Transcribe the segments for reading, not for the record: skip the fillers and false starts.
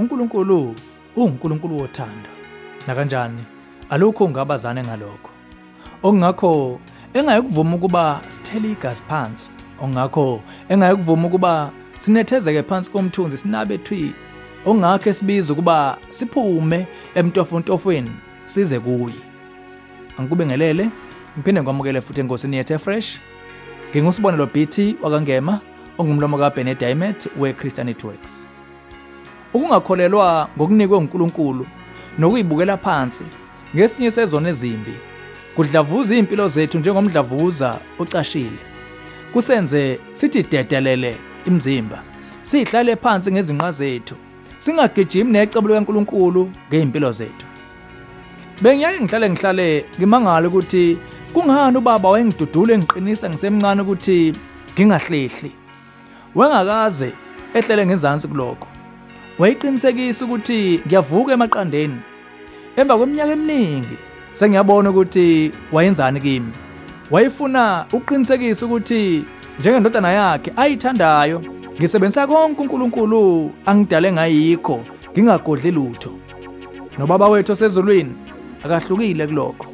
uNkulunkulu uNkulunkulu wothando. Na kanjani alukho ungabazane ngalokho. Okungakho engayekuvuma ukuba sithele igazi phansi. Okungakho engayekuvuma ukuba sinethezeke phansi komthunzi sinabe thwi. Okungakho esibiza ukuba siphume emntofontofweni size kuye. Angikubingelele, ngiphinde ngamukele futhi enkosini yethu fresh. Ngingusibonelo BT wakangema ongumlomo kaBenedict Diamond weChristianity Works. Ukungakholelwa ngokunikwe uNkulunkulu nokuyibukela phansi ngesinye sezona ezimbi kudlavuza impilo zethu njengomdlavuza ocashile. Kusenze sithi dedelele imizimba, sihlale phansi ngezinqa zethu, singagijimi necebo likaNkulunkulu ngeimpilo zethu. Bengiyake ngihlale ngimangala ukuthi kungani ubaba wayengidudule ngiqinisa ngisemncane ukuthi ngingahlehli. Wengakaze ehlele ngezansi kuloko. Wayiqinisekisa ukuthi ngiyavuka emaqandeni. Emva kweminyaka eminingi sengiyabona ukuthi wayenzani kimi. Wayefuna uqinisekisa ukuthi njengendodana yakhe ayithandayo ngisebenzisa konke uNkulunkulu angidale ngayikho ngingagodli lutho. Nobaba wethu osezulwini akahlukile kulokho.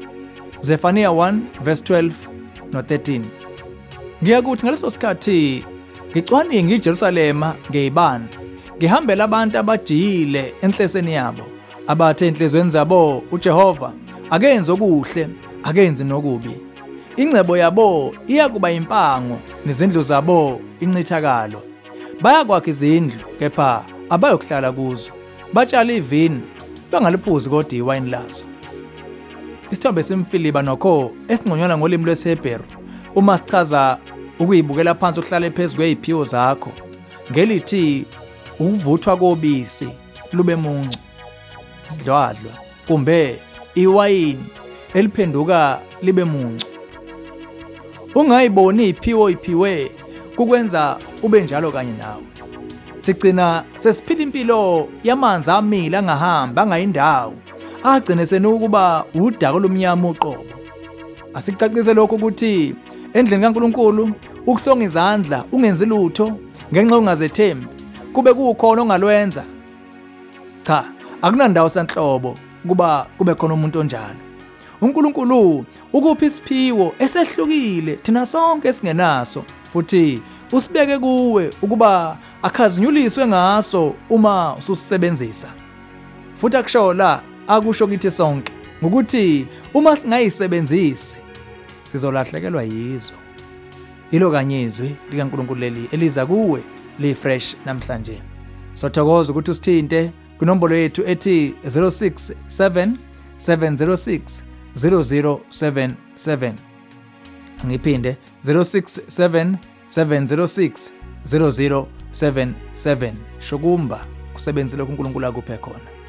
Zefaniya 1 verse 12 no 13. Ngiyakuthi ngaleso sikhathi ngicwaninga iJerusalema ngeyibani. Ngihambela abantu abajiyile enhleseni yabo, abathe enhlezweni zabo uJehova akenze okuhle, akenze nokubi. Ingcebo yabo iyakuba impango nezindlu zabo incithakalo. Bayakwakha izindlu kepha abayokuhlala kuzo. Batshala ivini bangaliphuzi kodwa iwayini lazo. Isithombe semfiliba nokho esingconywana ngolimi lwesiHebheru uma sichaza ukuyibukela phansi ukuhlala phezulu kweziphiwo zakho ngelithi ukuvuthwa kobisi lube muncu, isidlwadlwa kumbe iwayini eliphenduka libe muncu. Ungayiboni iphiwe kukwenza ube njalo kanye nawe. Sigcina sesiphila impilo yamanzi amila angahamba angayindawo, agcine senukuba udaka lomnyama uqobo. Asicacise lokho ukuthi endlini kaNkulunkulu ukusonga izandla ungenzi lutho ngenxa ungazethembi kube kukhona ongalwenza. Cha, akunandawo sanhlobo kuba kube khona umuntu onjalo. uNkulunkulu ukupha isiphiwo esehlukile thina sonke esingenaso, futhi usibeke kuwe ukuba akhazinyuliswe ngaso uma ususebenzisa. Futhi akusho la akusho kithi sonke ukuthi uma singayisebenzisi sizolahlekelwa yizo. Ilo kanyezwi likaNkulunkulu leli eliza kuwe li fresh namhlanje. Sothokoza ukuthi usithinte kunombolo yethu ethi 067 706 0077. Ngiphinde 067 706 0077. Shokumba kusebenzile uNkulunkulu akuphe khona.